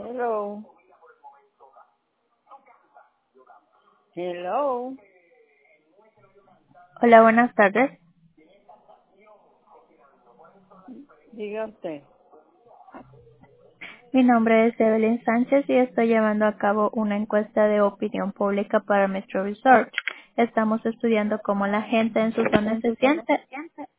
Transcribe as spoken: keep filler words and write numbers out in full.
Hello. Hello. Hola, buenas tardes. Diga usted. Mi nombre es Evelyn Sánchez y estoy llevando a cabo una encuesta de opinión pública para Metro Research. Estamos estudiando cómo la gente en su zona se siente